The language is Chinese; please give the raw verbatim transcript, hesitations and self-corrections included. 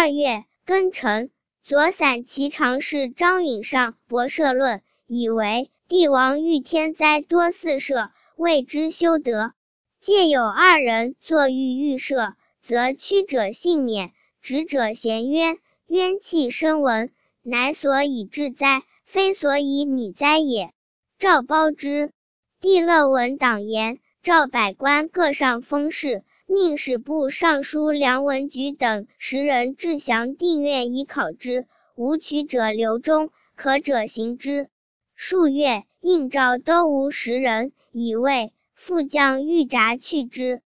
二月，庚辰，左散骑常侍张允上博社论，以为帝王遇天灾多四射，谓之修德。借有二人作御预设，则屈者幸免，直者咸冤，冤气深闻，乃所以治灾，非所以米灾也。赵褒之。帝乐闻党言，召百官各上封事，命史部尚书梁文举等十人至详定院以考之，无取者留中，可者行之。数月，应召都吴十人，以为副将御札去之。